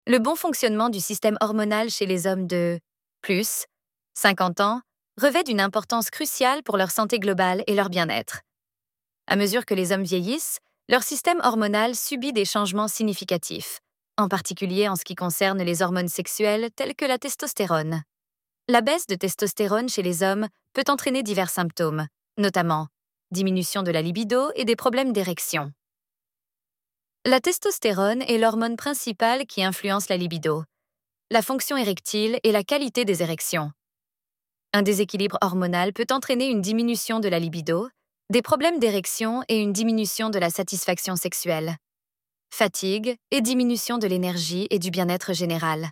Le bon fonctionnement du système hormonal chez les hommes de plus 50 ans revêt d'une importance cruciale pour leur santé globale et leur bien-être. À mesure que les hommes vieillissent, leur système hormonal subit des changements significatifs, en particulier en ce qui concerne les hormones sexuelles telles que la testostérone. La baisse de testostérone chez les hommes peut entraîner divers symptômes, notamment diminution de la libido et des problèmes d'érection. La testostérone est l'hormone principale qui influence la libido, la fonction érectile et la qualité des érections. Un déséquilibre hormonal peut entraîner une diminution de la libido, des problèmes d'érection et une diminution de la satisfaction sexuelle, fatigue et diminution de l'énergie et du bien-être général.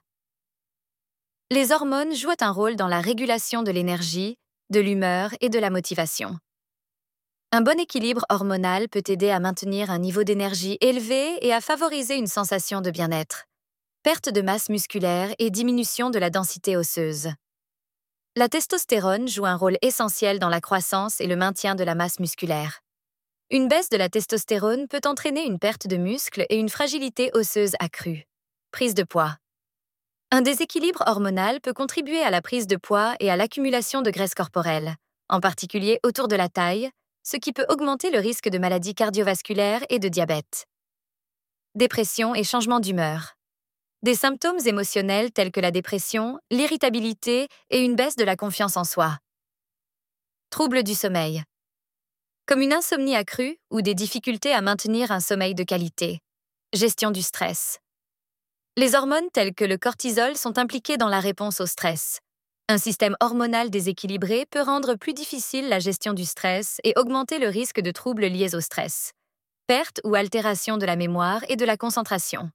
Les hormones jouent un rôle dans la régulation de l'énergie, de l'humeur et de la motivation. Un bon équilibre hormonal peut aider à maintenir un niveau d'énergie élevé et à favoriser une sensation de bien-être, perte de masse musculaire et diminution de la densité osseuse. La testostérone joue un rôle essentiel dans la croissance et le maintien de la masse musculaire. Une baisse de la testostérone peut entraîner une perte de muscle et une fragilité osseuse accrue. Prise de poids. Un déséquilibre hormonal peut contribuer à la prise de poids et à l'accumulation de graisse corporelle, en particulier autour de la taille, ce qui peut augmenter le risque de maladies cardiovasculaires et de diabète. Dépression et changement d'humeur. Des symptômes émotionnels tels que la dépression, l'irritabilité et une baisse de la confiance en soi. Troubles du sommeil. Comme une insomnie accrue ou des difficultés à maintenir un sommeil de qualité. Gestion du stress. Les hormones telles que le cortisol sont impliquées dans la réponse au stress. Un système hormonal déséquilibré peut rendre plus difficile la gestion du stress et augmenter le risque de troubles liés au stress. Perte ou altération de la mémoire et de la concentration.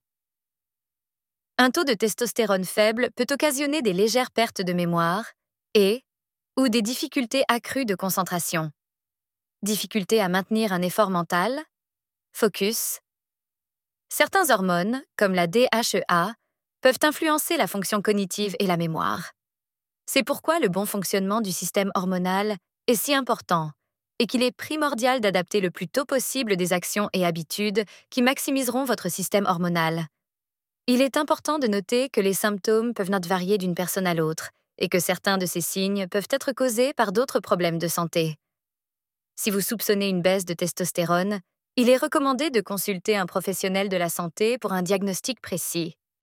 Un taux de testostérone faible peut occasionner des légères pertes de mémoire ou des difficultés accrues de concentration. Difficultés à maintenir un effort mental, focus. Certaines hormones, comme la DHEA, peuvent influencer la fonction cognitive et la mémoire. C'est pourquoi le bon fonctionnement du système hormonal est si important et qu'il est primordial d'adapter le plus tôt possible des actions et habitudes qui maximiseront votre système hormonal. Il est important de noter que les symptômes peuvent varier d'une personne à l'autre et que certains de ces signes peuvent être causés par d'autres problèmes de santé. Si vous soupçonnez une baisse de testostérone, il est recommandé de consulter un professionnel de la santé pour un diagnostic précis.